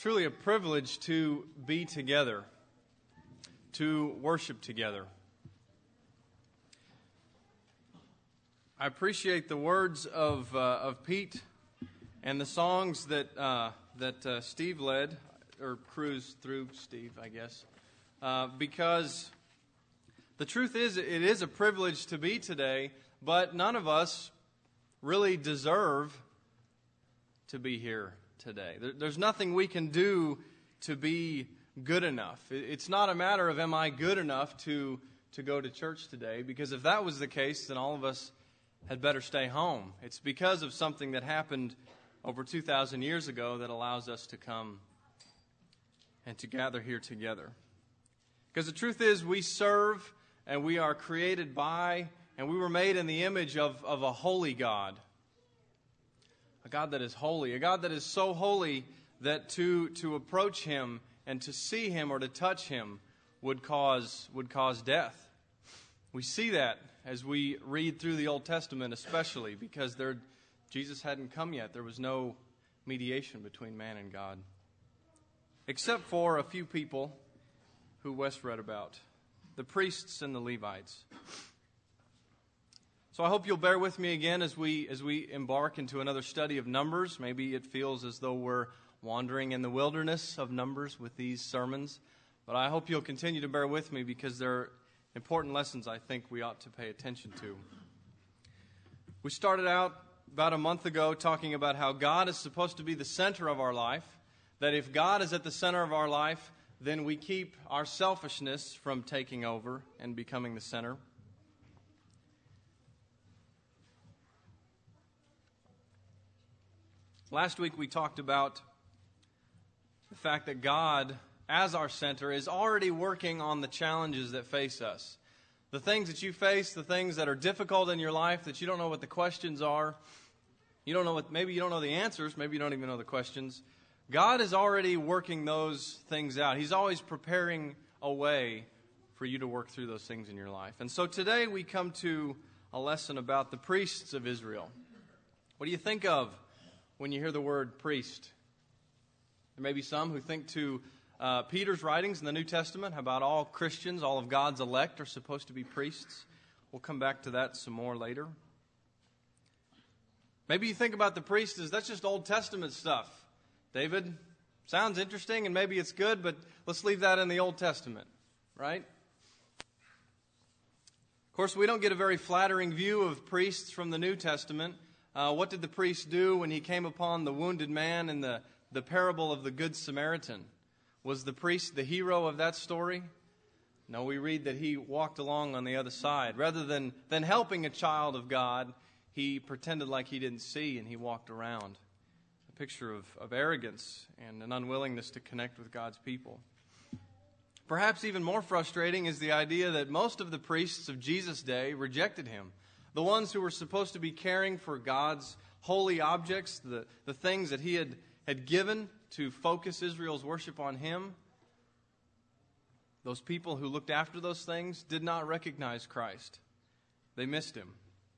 truly a privilege to be together, to worship together. I appreciate the words of Pete and the songs that Steve led, or cruised through Steve, I guess, because the truth is, it is a privilege to be today, but none of us really deserve to be here today. There's nothing we can do to be good enough. It's not a matter of am I good enough to go to church today, because if that was the case, then all of us had better stay home. It's because of something that happened over 2,000 years ago that allows us to come and to gather here together. Because the truth is, we serve and we are created by and we were made in the image of a holy God. A God that is holy. A God that is so holy that to approach Him and to see Him or to touch Him would cause death. We see that as we read through the Old Testament, especially because Jesus hadn't come yet. There was no mediation between man and God, except for a few people who Wes read about, the priests and the Levites. So I hope you'll bear with me again as we embark into another study of Numbers. Maybe it feels as though we're wandering in the wilderness of Numbers with these sermons, but I hope you'll continue to bear with me because they're important lessons I think we ought to pay attention to. We started out about a month ago talking about how God is supposed to be the center of our life, that if God is at the center of our life, then we keep our selfishness from taking over and becoming the center. Last week we talked about the fact that God, as our center, is already working on the challenges that face us. The things that you face, the things that are difficult in your life, that you don't know what the questions are. Maybe you don't know the answers, maybe you don't even know the questions. God is already working those things out. He's always preparing a way for you to work through those things in your life. And so today we come to a lesson about the priests of Israel. What do you think of when you hear the word priest? There may be some who think to Peter's writings in the New Testament about all Christians, all of God's elect are supposed to be priests. We'll come back to that some more later. Maybe you think about the priest as that's just Old Testament stuff. David, sounds interesting and maybe it's good, but let's leave that in the Old Testament, right? Of course, we don't get a very flattering view of priests from the New Testament. What did the priest do when he came upon the wounded man in the parable of the Good Samaritan? Was the priest the hero of that story? No, we read that he walked along on the other side. Rather than helping a child of God, he pretended like he didn't see and he walked around. A picture of arrogance and an unwillingness to connect with God's people. Perhaps even more frustrating is the idea that most of the priests of Jesus' day rejected him. The ones who were supposed to be caring for God's holy objects, the things that he had given to focus Israel's worship on him, those people who looked after those things did not recognize Christ. They missed him.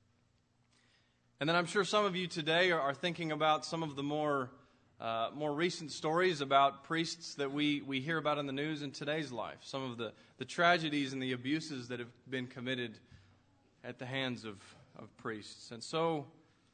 And then I'm sure some of you today are thinking about some of the more recent stories about priests that we hear about in the news in today's life. Some of the tragedies and the abuses that have been committed at the hands of priests. And so,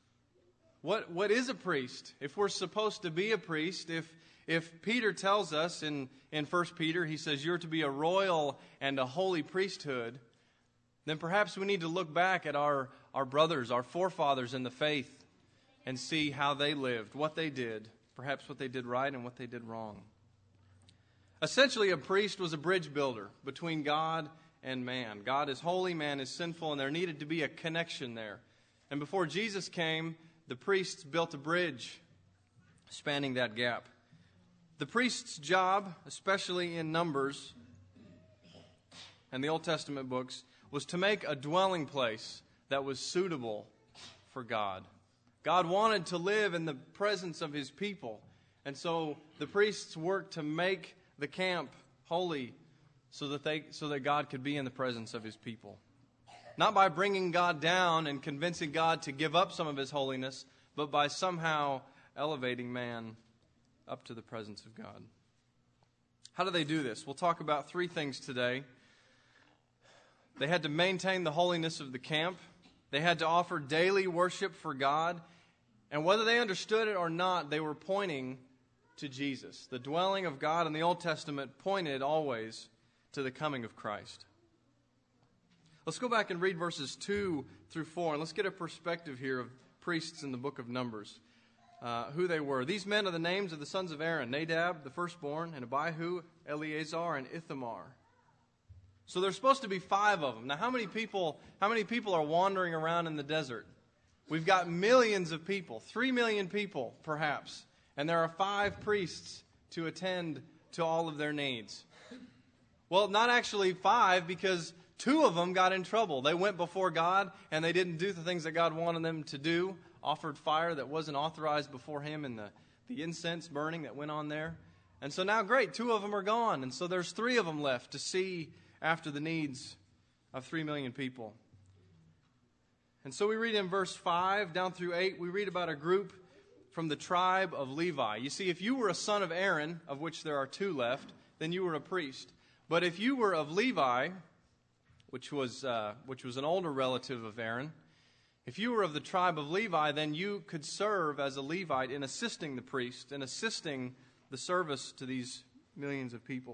what is a priest? If we're supposed to be a priest, if Peter tells us in 1 Peter, he says you're to be a royal and a holy priesthood, then perhaps we need to look back at our brothers, our forefathers in the faith, and see how they lived, what they did, perhaps what they did right and what they did wrong. Essentially, a priest was a bridge builder between God and man. God is holy, man is sinful, and there needed to be a connection there. And before Jesus came, the priests built a bridge spanning that gap. The priest's job, especially in Numbers and the Old Testament books, was to make a dwelling place that was suitable for God. God wanted to live in the presence of his people. And so the priests worked to make the camp holy so that God could be in the presence of his people. Not by bringing God down and convincing God to give up some of his holiness, but by somehow elevating man up to the presence of God. How do they do this? We'll talk about three things today. They had to maintain the holiness of the camp. They had to offer daily worship for God. And whether they understood it or not, they were pointing to Jesus. The dwelling of God in the Old Testament pointed always to the coming of Christ. Let's go back and read verses 2 through 4, and let's get a perspective here of priests in the book of Numbers, who they were. These men are the names of the sons of Aaron: Nadab, the firstborn, and Abihu, Eleazar, and Ithamar. So there's supposed to be 5 of them. Now, how many people are wandering around in the desert? We've got millions of people, 3 million people perhaps, and there are 5 priests to attend to all of their needs. Well, not actually 5, because 2 of them got in trouble. They went before God, and they didn't do the things that God wanted them to do, offered fire that wasn't authorized before Him, and the incense burning that went on there. And so now, great, 2 of them are gone, and so there's 3 of them left to see after the needs of 3 million people. And so we read in verse 5 down through 8, we read about a group from the tribe of Levi. You see, if you were a son of Aaron, of which there are 2 left, then you were a priest. But if you were of Levi, which was an older relative of Aaron, if you were of the tribe of Levi, then you could serve as a Levite in assisting the priest and assisting the service to these millions of people.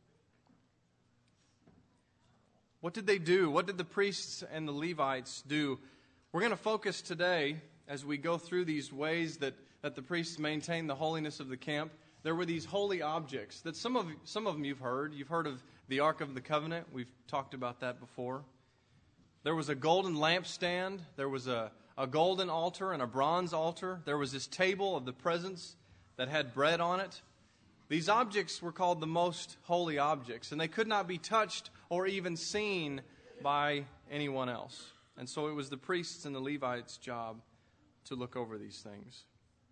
What did they do? What did the priests and the Levites do? We're going to focus today, as we go through these ways that the priests maintain the holiness of the camp. There were these holy objects that some of them you've heard. You've heard of the Ark of the Covenant. We've talked about that before. There was a golden lampstand. There was a golden altar and a bronze altar. There was this table of the presence that had bread on it. These objects were called the most holy objects, and they could not be touched or even seen by anyone else. And so it was the priests and the Levites' job to look over these things.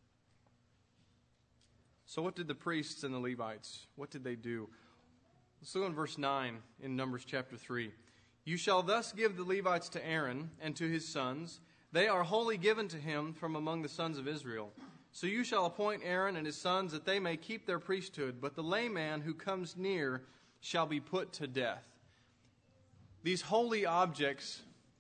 So what did the priests and the Levites, what did they do? Let's look in verse 9 in Numbers chapter 3. You shall thus give the Levites to Aaron and to his sons. They are wholly given to him from among the sons of Israel. So you shall appoint Aaron and his sons that they may keep their priesthood, but the layman who comes near shall be put to death. These holy objects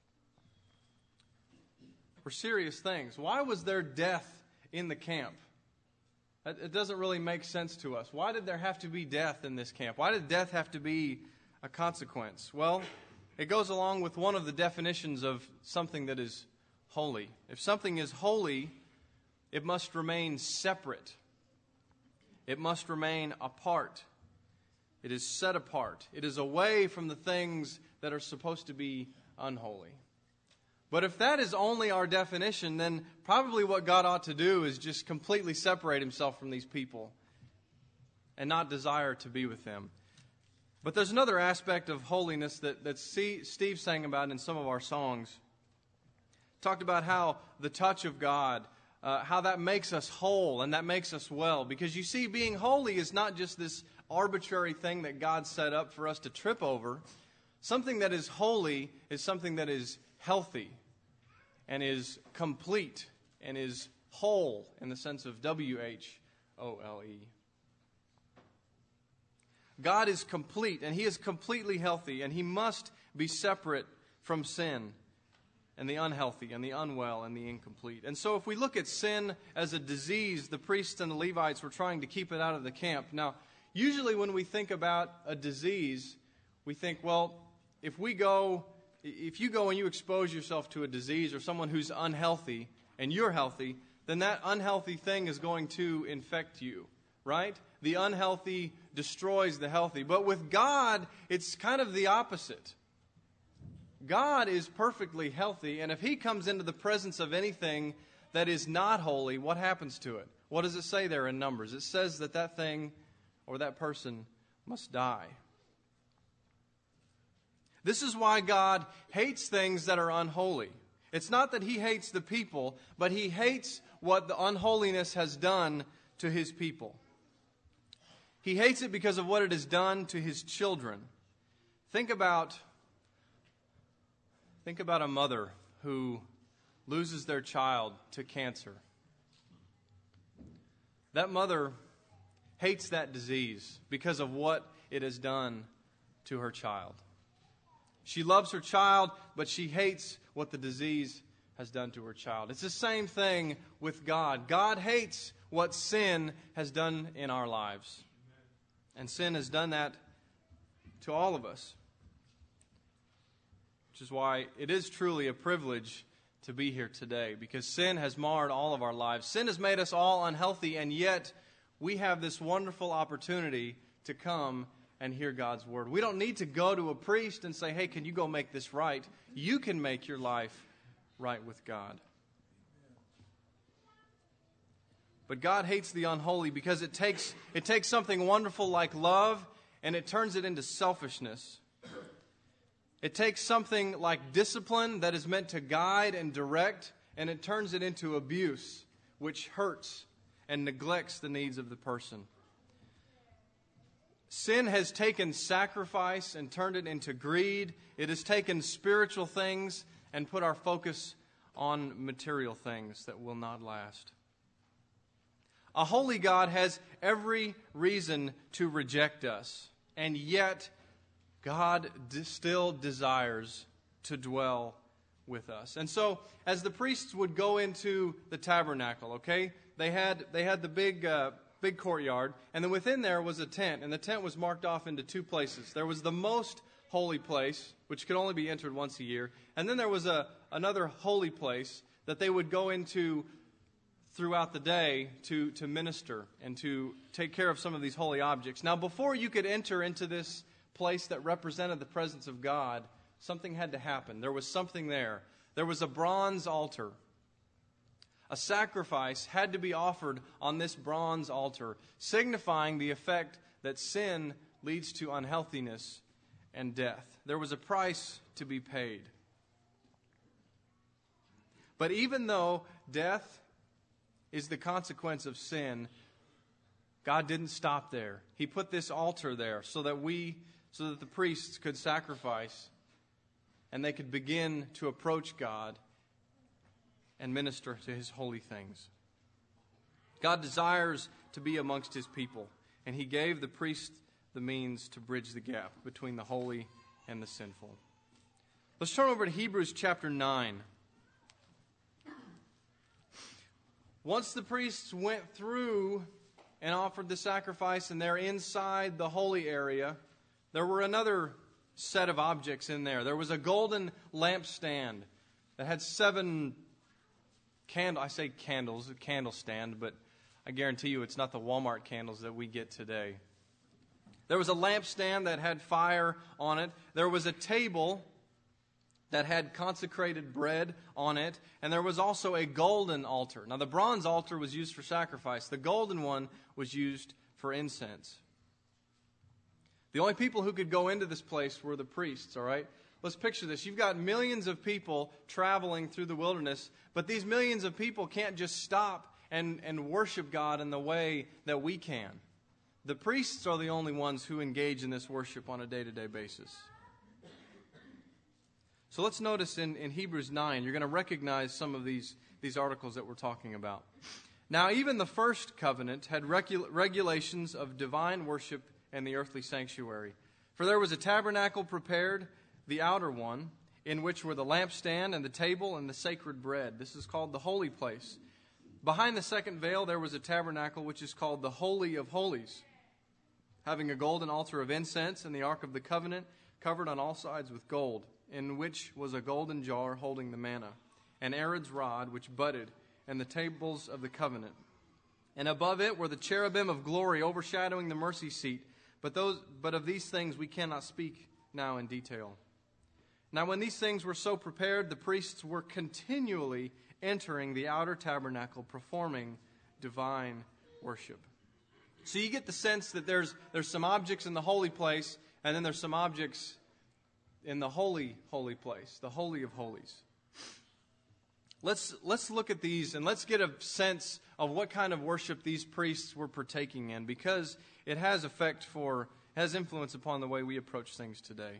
were serious things. Why was there death in the camp? It doesn't really make sense to us. Why did there have to be death in this camp? Why did death have to be a consequence? Well, it goes along with one of the definitions of something that is holy. If something is holy, it must remain separate. It must remain apart. It is set apart. It is away from the things that are supposed to be unholy. But if that is only our definition, then probably what God ought to do is just completely separate Himself from these people and not desire to be with them. But there's another aspect of holiness that Steve sang about in some of our songs. Talked about how the touch of God, how that makes us whole and that makes us well. Because you see, being holy is not just this arbitrary thing that God set up for us to trip over. Something that is holy is something that is healthy and is complete and is whole in the sense of W-H-O-L-E. God is complete, and He is completely healthy, and He must be separate from sin and the unhealthy and the unwell and the incomplete. And so if we look at sin as a disease, the priests and the Levites were trying to keep it out of the camp. Now, usually when we think about a disease, we think, well, if you go and you expose yourself to a disease or someone who's unhealthy and you're healthy, then that unhealthy thing is going to infect you, right? The unhealthy destroys the healthy. But with God, it's kind of the opposite. God is perfectly healthy, and if He comes into the presence of anything that is not holy, what happens to it? What does it say there in Numbers? It says that that thing or that person must die. This is why God hates things that are unholy. It's not that He hates the people, but He hates what the unholiness has done to His people. He hates it because of what it has done to His children. Think about a mother who loses their child to cancer. That mother hates that disease because of what it has done to her child. She loves her child, but she hates what the disease has done to her child. It's the same thing with God. God hates what sin has done in our lives. And sin has done that to all of us. Which is why it is truly a privilege to be here today, because sin has marred all of our lives. Sin has made us all unhealthy, and yet we have this wonderful opportunity to come and hear God's word. We don't need to go to a priest and say, hey, can you go make this right? You can make your life right with God. But God hates the unholy because it takes something wonderful like love and it turns it into selfishness. It takes something like discipline that is meant to guide and direct, and it turns it into abuse, which hurts and neglects the needs of the person. Sin has taken sacrifice and turned it into greed. It has taken spiritual things and put our focus on material things that will not last. A holy God has every reason to reject us, and yet God still desires to dwell with us. And so, as the priests would go into the tabernacle, okay, they had the big courtyard, and then within there was a tent, and the tent was marked off into two places. There was the most holy place, which could only be entered once a year, and then there was another holy place that they would go into throughout the day to minister and to take care of some of these holy objects. Now, before you could enter into this place that represented the presence of God, something had to happen. There was something there. There was a bronze altar. A sacrifice had to be offered on this bronze altar, signifying the effect that sin leads to unhealthiness and death. There was a price to be paid. But even though death is the consequence of sin, God didn't stop there. He put this altar there so that the priests could sacrifice and they could begin to approach God and minister to His holy things. God desires to be amongst His people, and He gave the priest the means to bridge the gap between the holy and the sinful. Let's turn over to Hebrews chapter 9. Once the priests went through and offered the sacrifice and they're inside the holy area, there were another set of objects in there. There was a golden lampstand that had 7 candles. I say candles, a candle stand, but I guarantee you it's not the Walmart candles that we get today. There was a lampstand that had fire on it. There was a table that had consecrated bread on it, and there was also a golden altar. Now, the bronze altar was used for sacrifice. The golden one was used for incense. The only people who could go into this place were the priests, all right? Let's picture this. You've got millions of people traveling through the wilderness, but these millions of people can't just stop and worship God in the way that we can. The priests are the only ones who engage in this worship on a day-to-day basis. So let's notice in Hebrews 9, you're going to recognize some of these articles that we're talking about. Now, even the first covenant had regulations of divine worship in the earthly sanctuary. For there was a tabernacle prepared, the outer one, in which were the lampstand and the table and the sacred bread. This is called the holy place. Behind the second veil there was a tabernacle which is called the Holy of Holies, having a golden altar of incense and the Ark of the Covenant covered on all sides with gold, in which was a golden jar holding the manna, and Aaron's rod which budded, and the tables of the covenant. And above it were the cherubim of glory overshadowing the mercy seat. But of these things we cannot speak now in detail. Now when these things were so prepared, the priests were continually entering the outer tabernacle, performing divine worship. So you get the sense that there's some objects in the holy place, and then there's some objects in the holy place, the Holy of Holies. Let's look at these and let's get a sense of what kind of worship these priests were partaking in, because it has influence upon the way we approach things today.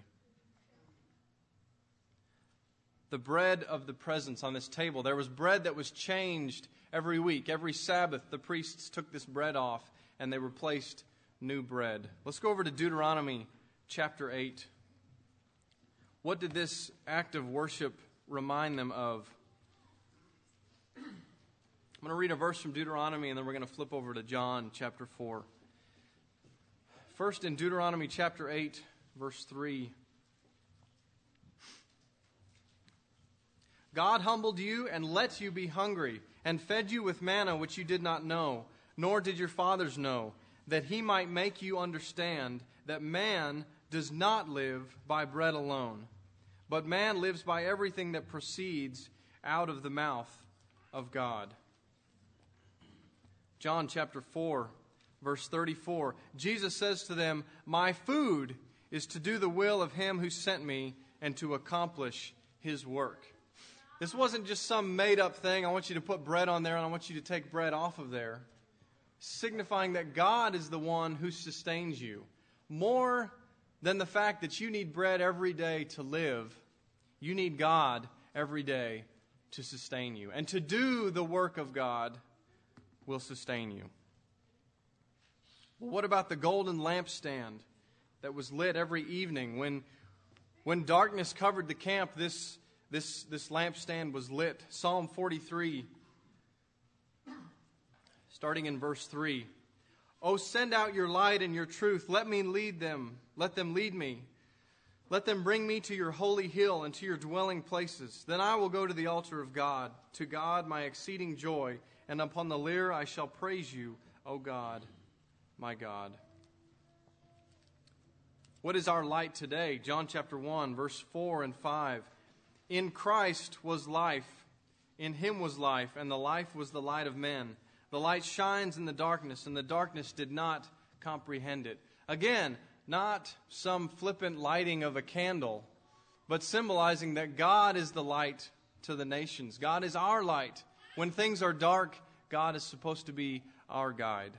The bread of the presence on this table. There was bread that was changed every week. Every Sabbath, the priests took this bread off and they replaced new bread. Let's go over to Deuteronomy chapter 8. What did this act of worship remind them of? I'm going to read a verse from Deuteronomy, and then we're going to flip over to John chapter 4. First, in Deuteronomy chapter 8, verse 3. God humbled you and let you be hungry, and fed you with manna which you did not know, nor did your fathers know, that he might make you understand that man does not live by bread alone, but man lives by everything that proceeds out of the mouth of God. John chapter 4, verse 34. Jesus says to them, my food is to do the will of him who sent me and to accomplish his work. This wasn't just some made-up thing. I want you to put bread on there and I want you to take bread off of there. Signifying that God is the one who sustains you. More than the fact that you need bread every day to live, you need God every day to sustain you. And to do the work of God will sustain you. Well, what about the golden lampstand that was lit every evening? When darkness covered the camp, this lampstand was lit. Psalm 43, starting in verse 3. Oh, send out your light and your truth. Let me lead them. Let them lead me. Let them bring me to your holy hill and to your dwelling places. Then I will go to the altar of God, to God my exceeding joy, and upon the lyre I shall praise you, O God, my God. What is our light today? John chapter 1, verse 4 and 5. In Christ was life, in him was life, and the life was the light of men. The light shines in the darkness, and the darkness did not comprehend it. Again, not some flippant lighting of a candle, but symbolizing that God is the light to the nations. God is our light. When things are dark, God is supposed to be our guide.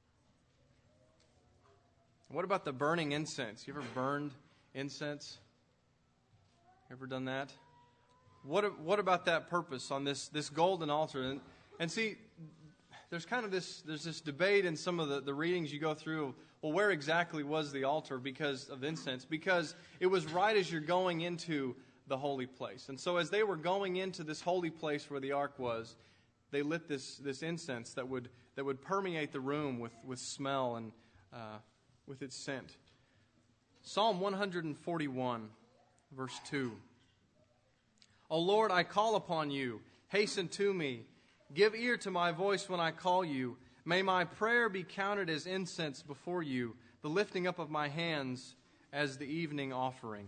What about the burning incense? You ever burned incense? Ever done that? What about that purpose on this golden altar? And see, there's this debate in some of the readings you go through. Well, where exactly was the altar because of incense? Because it was right as you're going into the holy place. And so as they were going into this holy place where the ark was, they lit this incense that would permeate the room with smell and with its scent. Psalm 141, verse 2. O Lord, I call upon you. Hasten to me. Give ear to my voice when I call you. May my prayer be counted as incense before you, the lifting up of my hands as the evening offering.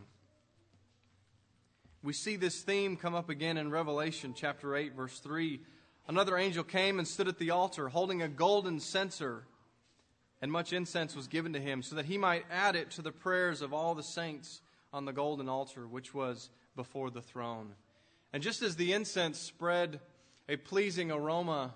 We see this theme come up again in Revelation chapter 8, verse 3. Another angel came and stood at the altar, holding a golden censer, and much incense was given to him, so that he might add it to the prayers of all the saints on the golden altar, which was before the throne. And just as the incense spread a pleasing aroma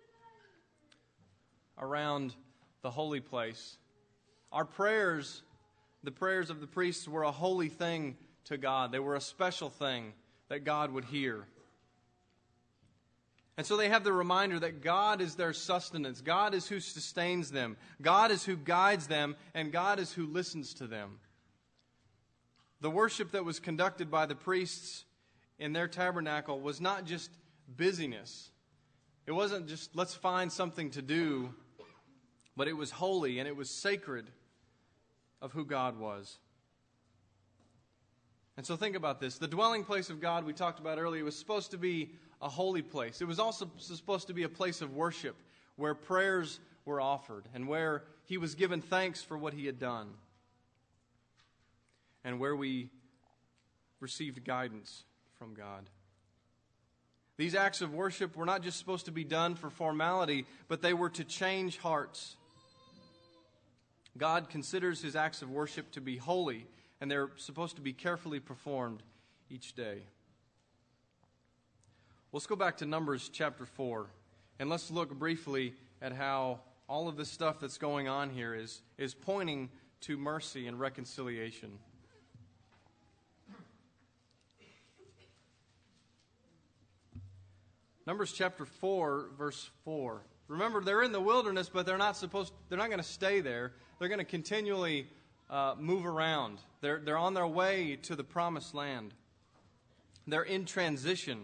around the holy place, our prayers, the prayers of the priests, were a holy thing to God. They were a special thing that God would hear. And so they have the reminder that God is their sustenance. God is who sustains them. God is who guides them, and God is who listens to them. The worship that was conducted by the priests in their tabernacle was not just busyness. It wasn't just, let's find something to do, but it was holy and it was sacred of who God was. And so think about this. The dwelling place of God we talked about earlier was supposed to be a holy place. It was also supposed to be a place of worship where prayers were offered and where he was given thanks for what he had done and where we received guidance from God. These acts of worship were not just supposed to be done for formality, but they were to change hearts. God considers his acts of worship to be holy, and they're supposed to be carefully performed each day. Let's go back to Numbers chapter 4, and let's look briefly at how all of this stuff that's going on here is pointing to mercy and reconciliation. Numbers chapter 4, verse 4. Remember, they're in the wilderness, but they're not going to stay there. They're going to continually move around. They're on their way to the promised land. They're in transition.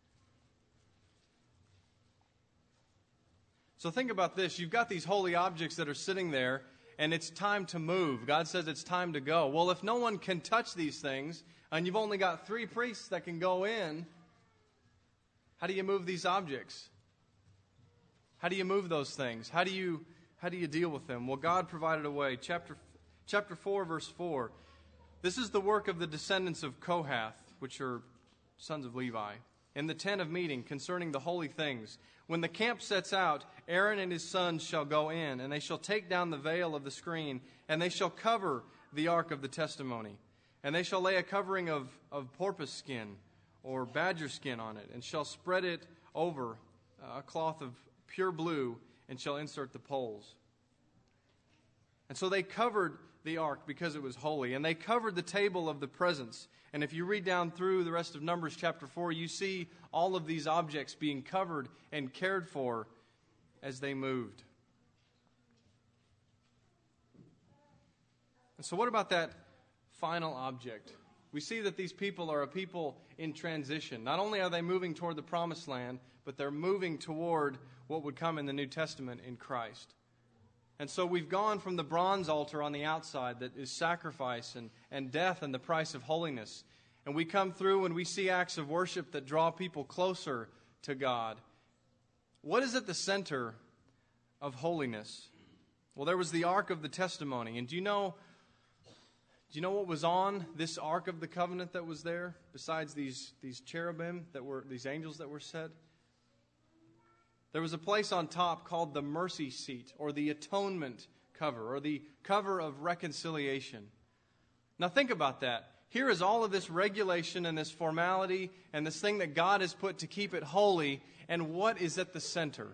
So think about this. You've got these holy objects that are sitting there, and it's time to move. God says it's time to go. Well, if no one can touch these things, and you've only got 3 priests that can go in, how do you move these objects? How do you move those things? How do you deal with them? Well, God provided a way. Chapter 4, verse 4. This is the work of the descendants of Kohath, which are sons of Levi, in the tent of meeting concerning the holy things. When the camp sets out, Aaron and his sons shall go in, and they shall take down the veil of the screen, and they shall cover the ark of the testimony. And they shall lay a covering of porpoise skin or badger skin on it, and shall spread it over a cloth of pure blue, and shall insert the poles. And so they covered the ark because it was holy, and they covered the table of the presence. And if you read down through the rest of Numbers chapter 4, you see all of these objects being covered and cared for as they moved. And so what about that final object? We see that these people are a people in transition. Not only are they moving toward the promised land, but they're moving toward what would come in the New Testament in Christ. And so we've gone from the bronze altar on the outside that is sacrifice and death and the price of holiness. And we come through and we see acts of worship that draw people closer to God. What is at the center of holiness? Well, there was the Ark of the Testimony. And do you know what was on this Ark of the Covenant that was there, besides these cherubim, these angels that were set? There was a place on top called the mercy seat, or the atonement cover, or the cover of reconciliation. Now think about that. Here is all of this regulation and this formality and this thing that God has put to keep it holy. And what is at the center?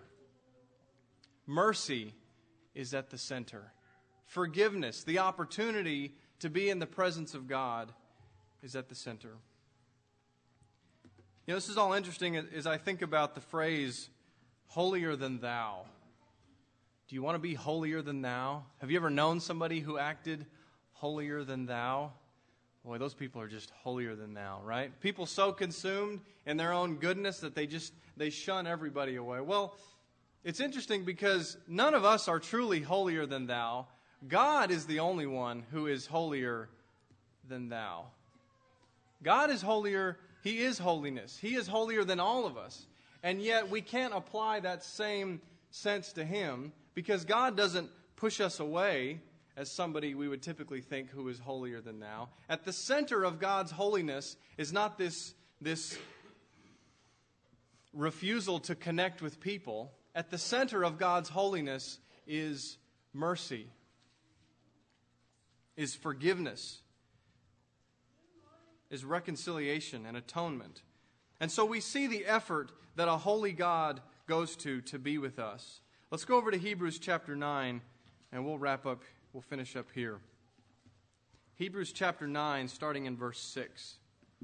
Mercy is at the center. Forgiveness, the opportunity to be in the presence of God, is at the center. You know, this is all interesting as I think about the phrase, holier than thou. Do you want to be holier than thou? Have you ever known somebody who acted holier than thou? Boy, those people are just holier than thou, right? People so consumed in their own goodness that they shun everybody away. Well, it's interesting because none of us are truly holier than thou. God is the only one who is holier than thou. God is holier. He is holiness. He is holier than all of us. And yet we can't apply that same sense to Him because God doesn't push us away as somebody we would typically think who is holier than thou. At the center of God's holiness is not this refusal to connect with people. At the center of God's holiness is mercy, is forgiveness, is reconciliation and atonement. And so we see the effort that a holy God goes to be with us. Let's go over to Hebrews chapter 9, and we'll wrap up. We'll finish up here. Hebrews chapter 9, starting in verse 6.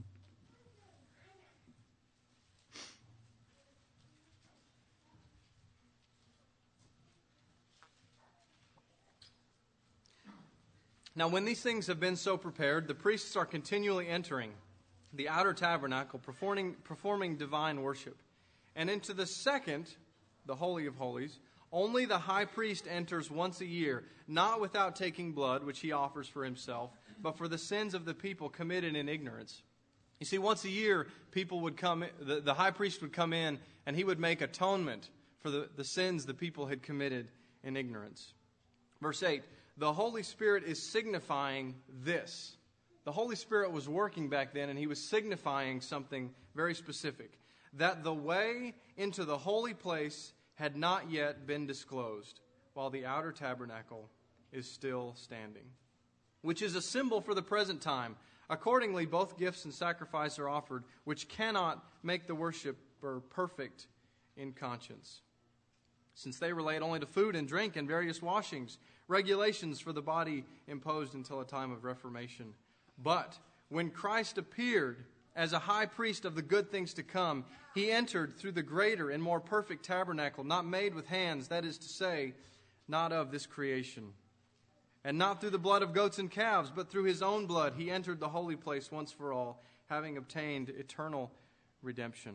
Now, when these things have been so prepared, the priests are continually entering the outer tabernacle, performing divine worship. And into the second, the Holy of Holies, only the high priest enters once a year, not without taking blood, which he offers for himself, but for the sins of the people committed in ignorance. You see, once a year, people would come, the high priest would come in, and he would make atonement for the sins the people had committed in ignorance. Verse 8, the Holy Spirit is signifying this. The Holy Spirit was working back then, and He was signifying something very specific. That the way into the holy place had not yet been disclosed, while the outer tabernacle is still standing, which is a symbol for the present time. Accordingly, both gifts and sacrifice are offered, which cannot make the worshiper perfect in conscience, since they relate only to food and drink and various washings, regulations for the body imposed until a time of reformation. But when Christ appeared as a high priest of the good things to come, he entered through the greater and more perfect tabernacle, not made with hands, that is to say, not of this creation. And not through the blood of goats and calves, but through his own blood he entered the holy place once for all, having obtained eternal redemption.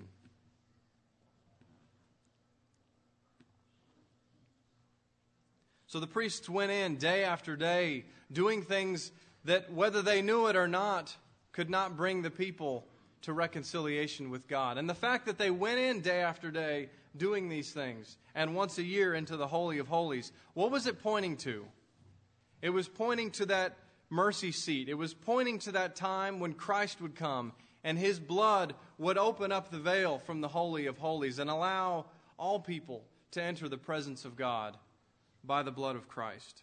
So the priests went in day after day, doing things that, whether they knew it or not, could not bring the people to reconciliation with God. And the fact that they went in day after day doing these things, and once a year into the Holy of Holies, what was it pointing to? It was pointing to that mercy seat. It was pointing to that time when Christ would come, and his blood would open up the veil from the Holy of Holies and allow all people to enter the presence of God by the blood of Christ.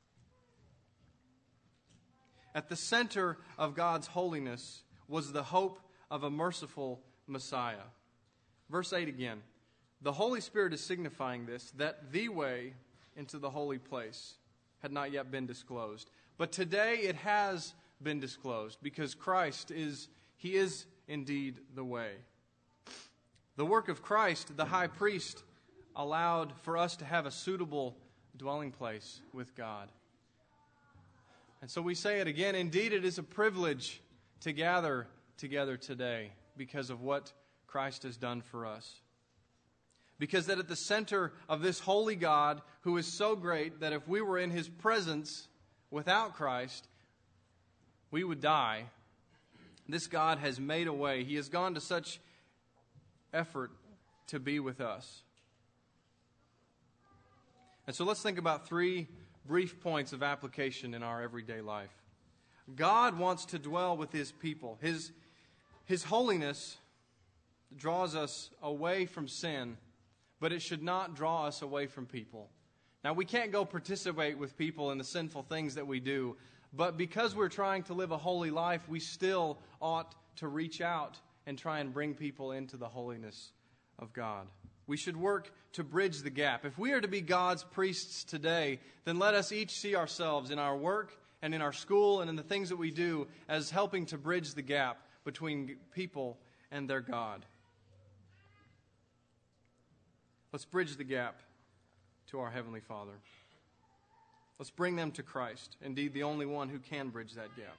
At the center of God's holiness was the hope of a merciful Messiah. Verse 8 again. The Holy Spirit is signifying this, that the way into the holy place had not yet been disclosed. But today it has been disclosed because Christ is indeed the way. The work of Christ, the high priest, allowed for us to have a suitable dwelling place with God. And so we say it again, indeed it is a privilege to gather together today because of what Christ has done for us. Because that at the center of this holy God, who is so great that if we were in his presence without Christ, we would die. This God has made a way. He has gone to such effort to be with us. And so let's think about 3 brief points of application in our everyday life. God wants to dwell with his people. His holiness draws us away from sin, but it should not draw us away from people. Now, we can't go participate with people in the sinful things that we do, but because we're trying to live a holy life, we still ought to reach out and try and bring people into the holiness of God. We should work to bridge the gap. If we are to be God's priests today, then let us each see ourselves in our work and in our school and in the things that we do as helping to bridge the gap between people and their God. Let's bridge the gap to our Heavenly Father. Let's bring them to Christ, indeed the only one who can bridge that gap.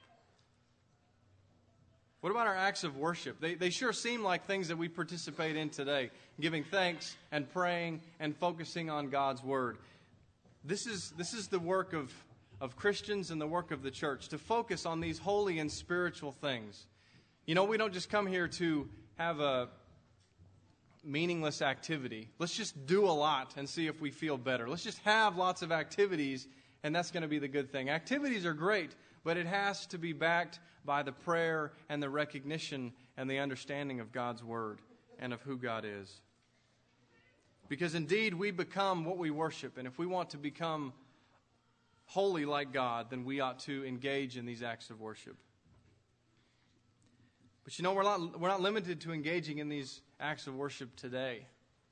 What about our acts of worship? They sure seem like things that we participate in today, giving thanks and praying and focusing on God's Word. This is the work of Christians and the work of the church, to focus on these holy and spiritual things. You know, we don't just come here to have a meaningless activity. Let's just do a lot and see if we feel better. Let's just have lots of activities, and that's going to be the good thing. Activities are great, but it has to be backed by the prayer and the recognition and the understanding of God's Word and of who God is. Because indeed, we become what we worship, and if we want to become holy like God, then we ought to engage in these acts of worship. But you know, we're not limited to engaging in these acts of worship today.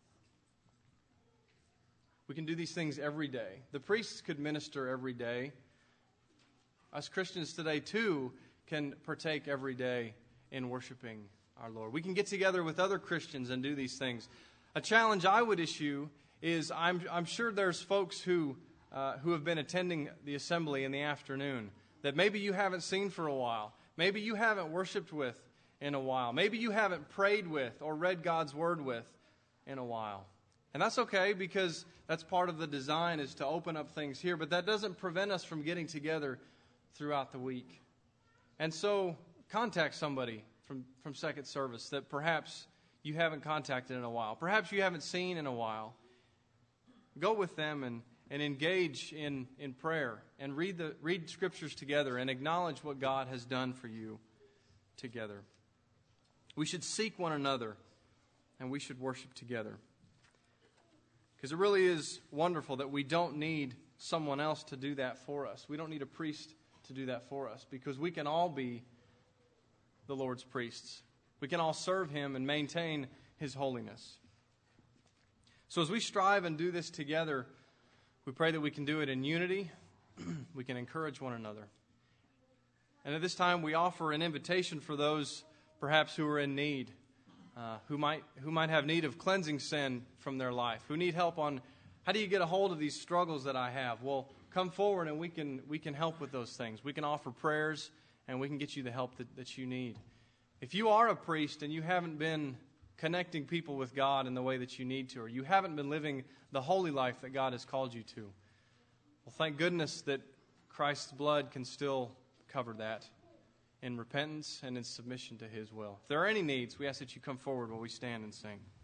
We can do these things every day. The priests could minister every day. Us Christians today, too, can partake every day in worshiping our Lord. We can get together with other Christians and do these things. A challenge I would issue is I'm sure there's folks who have been attending the assembly in the afternoon that maybe you haven't seen for a while. Maybe you haven't worshiped with in a while. Maybe you haven't prayed with or read God's Word with in a while. And that's okay, because that's part of the design, is to open up things here. But that doesn't prevent us from getting together throughout the week. And so contact somebody from Second Service that perhaps you haven't contacted in a while. Perhaps you haven't seen in a while. Go with them and engage in prayer and read Scriptures together and acknowledge what God has done for you together. We should seek one another, and we should worship together. Because it really is wonderful that we don't need someone else to do that for us. We don't need a priest to do that for us, because we can all be the Lord's priests. We can all serve Him and maintain His holiness. So as we strive and do this together, we pray that we can do it in unity. We can encourage one another. And at this time, we offer an invitation for those perhaps who are in need, who might have need of cleansing sin from their life, who need help on how do you get a hold of these struggles that I have. Well, come forward and we can help with those things. We can offer prayers and we can get you the help that you need. If you are a priest and you haven't been connecting people with God in the way that you need to, or you haven't been living the holy life that God has called you to, well, thank goodness that Christ's blood can still cover that in repentance and in submission to His will. If there are any needs, we ask that you come forward while we stand and sing.